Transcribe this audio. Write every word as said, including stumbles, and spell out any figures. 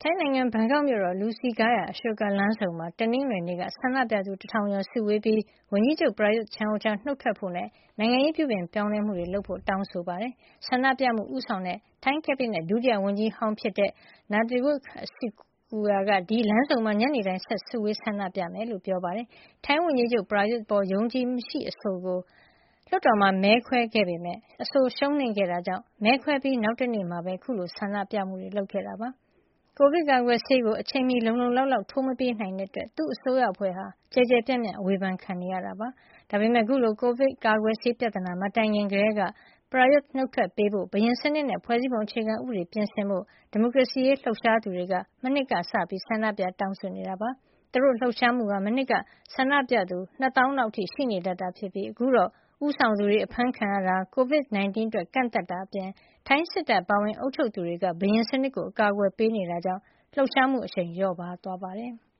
ထိုင်းနိုင်ငံဘန်ကောက်မြို့တော်လူစည်ကားရာအရှောကလမ်းဆုံမှာတနင်္ဂနွေနေ့ကဆန္ဒပြသူတထောင်ကျော်စုဝေးပြီးဝန်ကြီးချုပ်ပရာယွတ်ချန်အိုချာနုတ်ထွက်ဖို့နဲ့နိုင်ငံရေးပြုပြင်ပြောင်းလဲမှုတွေလုပ်ဖို့တောင်းဆိုပါတယ်။ဆန္ဒပြမှုဦးဆောင်တဲ့ထိုင်းကက်ဘိနက်ဒုတိယဝန်ကြီးဟောင်းဖြစ်တဲ့ Narawut Sikuya ကဒီလမ်းဆုံမှာညနေတိုင်းဆက်စုဝေးဆန္ဒပြမယ်လို့ပြောပါတယ်။ထိုင်းဝန်ကြီးချုပ်ပရာယွတ်အပေါ်ယုံကြည်မှုရှိအဆိုကိုလွှတ်တော်မှာမဲခွဲခဲ့ပေမယ့်အဆိုရှုံးနိမ့်ခဲ့တာကြောင့်မဲခွဲပြီးနောက်တနေ့မှာပဲခုလိုဆန္ဒပြမှုတွေလုပ်ခဲ့တာပါ။ကိုဗစ်ကာကွယ်ဆေးကိုအချိန်မီလုံလုံလောက်လောက်ထိုးမပေးနိုင်တဲ့အတွက်သူ့အစိုးရအဖွဲ့ဟာကျယ်ကျယ်ပြန့်ပြန့်အဝေဖန်ခံနေရတာပါ။ဒါပေမဲ့အခုလိုကိုဗစ်ကာကွယ်ဆေးပြဿနာမတိုင်ခင်ကတည်းကပရာယွတ်နုတ်ထွက်ပေးဖို့ဘယင်စနစ်နဲ့ဖွဲ့စည်းပုံအခြေခံဥပဒေပြင်ဆင်ဖို့ဒီမိုကရေစီရေးလှုပ်ရှားသူတွေကမနှစ်ကစပြီးဆန္ဒပြတောင်းဆိုနေတာပါ။သူတို့လှုပ်ရှားမှုဟာမနှစ်ကဆန္ဒပြသူနှစ်သောင်းလောက်ထိရှိနေတတ်တာဖြစ်ပြီးအခုတော့ဦးဆောင်သူတွေအဖမ်းခံရတာကိုဗစ် ၁၉ အတွက်ကန့်သတ်တာအပြင်ထိုင်းစစ်တပ်ပါဝင်အုပ်ချုပ်သူတွေကဘယင်စနစ်ကိုအကာအကွယ်ပေးနေတာကြောင့်လှုပ်ရှားမှုအရှိန်လျော့ပါးသွားပါတယ်။